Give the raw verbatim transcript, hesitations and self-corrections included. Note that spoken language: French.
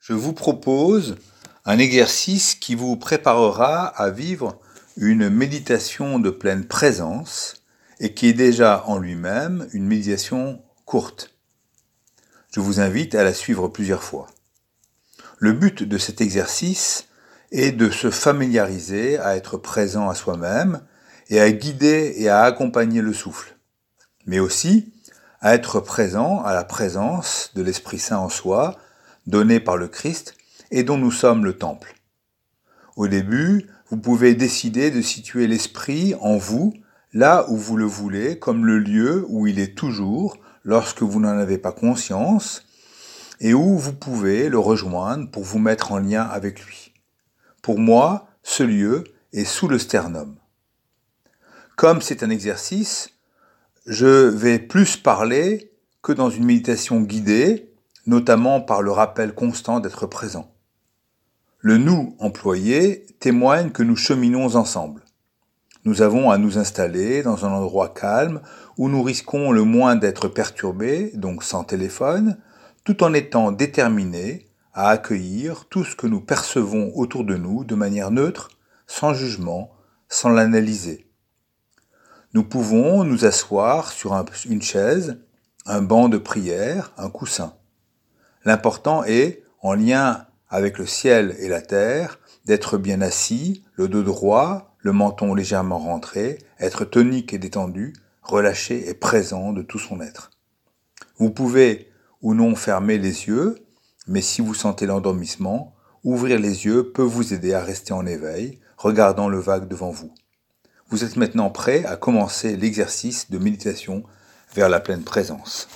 je vous propose un exercice qui vous préparera à vivre une méditation de pleine présence et qui est déjà en lui-même une méditation courte. Je vous invite à la suivre plusieurs fois. Le but de cet exercice est de se familiariser à être présent à soi-même et à guider et à accompagner le souffle, mais aussi à être présent à la présence de l'Esprit Saint en soi, donné par le Christ et dont nous sommes le temple. Au début, vous pouvez décider de situer l'Esprit en vous, là où vous le voulez, comme le lieu où il est toujours, lorsque vous n'en avez pas conscience, et où vous pouvez le rejoindre pour vous mettre en lien avec lui. Pour moi, ce lieu est sous le sternum. Comme c'est un exercice, je vais plus parler que dans une méditation guidée, notamment par le rappel constant d'être présent. Le « nous » employé témoigne que nous cheminons ensemble. Nous avons à nous installer dans un endroit calme où nous risquons le moins d'être perturbés, donc sans téléphone, tout en étant déterminés à accueillir tout ce que nous percevons autour de nous de manière neutre, sans jugement, sans l'analyser. Nous pouvons nous asseoir sur un, une chaise, un banc de prière, un coussin. L'important est, en lien avec le ciel et la terre, d'être bien assis, le dos droit, le menton légèrement rentré, être tonique et détendu, relâché et présent de tout son être. Vous pouvez ou non fermer les yeux, mais si vous sentez l'endormissement, ouvrir les yeux peut vous aider à rester en éveil, regardant le vague devant vous. Vous êtes maintenant prêt à commencer l'exercice de méditation vers la pleine présence.